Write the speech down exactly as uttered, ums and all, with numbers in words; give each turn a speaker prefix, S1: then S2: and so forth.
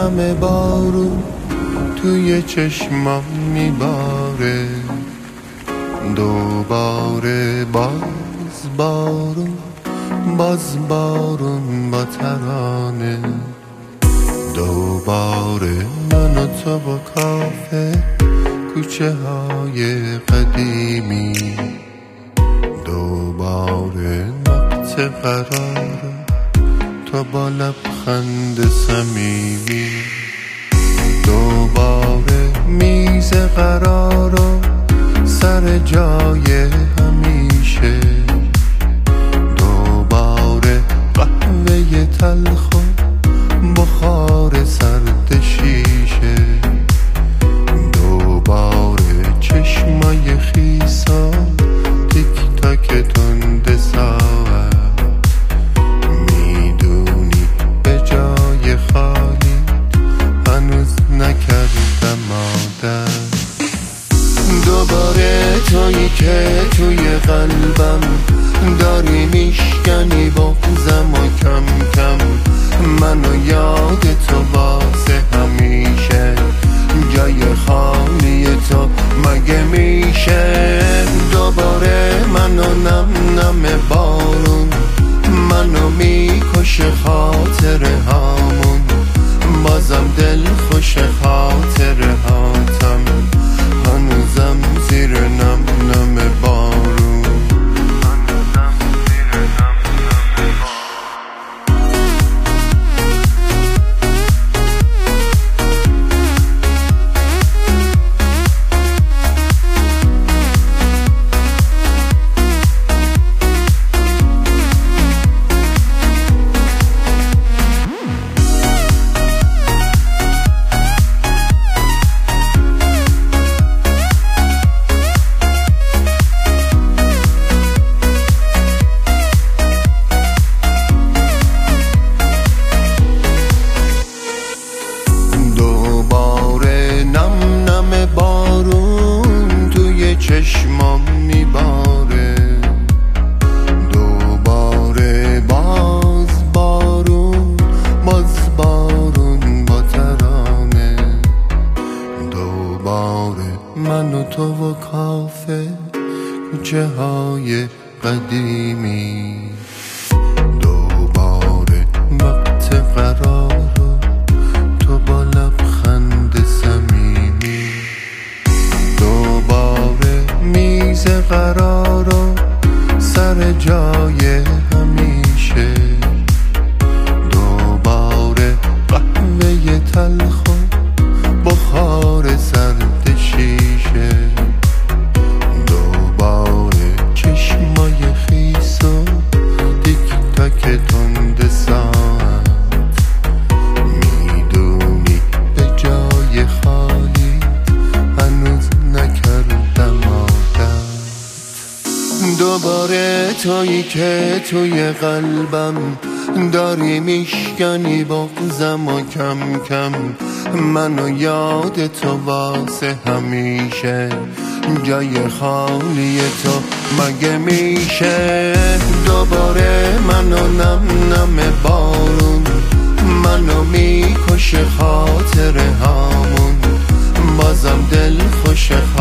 S1: نم بارون توی چشمام میباره، دوباره باز بارون، باز بارون با ترانه، دوباره من و تو با کافه کوچه های قدیمی، دوباره نقطه قرار تو با لبخند صمیمی، دوباره میز قرار و سر جای همیشه، دوباره قهوه تلخ و بخار سرد شیشه، دوباره چشمای خیسا تیک تاک تند ساعت، میدونی به جای خالی هنوز نکردم عادت، دوباره تویی که توی قلبم داری میشکنی بغضم و کم کم منو یاد تو واسه همیشه، جای خالی تو مگه میشه، دوباره منو نم نم بارون منو میکشه خاطره هامون، بازم دل خوش خاطره هاتم هنوزم زیر نم نم بارون. بارون توی چشمام میباره، دوباره باز بارون، باز بارون با ترانه، دوباره من و تو و کافه کوچه های قدیمی، دوباره وقت قرار تو با لبخند صمیمی، دوباره میز قرار و سر جای همیشه، دوباره قهوه تلخ و بخار سرد شیشه، دوباره چشمای خیس و تیک تاک تند ساعت، میدونی به جای خالی هنوز نکردم عادت، دوباره تویی که توی قلبم داری میشکنی بغضم و کم کم منو یاد تو واسه همیشه، جای خالی تو مگه میشه، دوباره منو نم نم بارون منو میکشه خاطره هامون، بازم دل خوش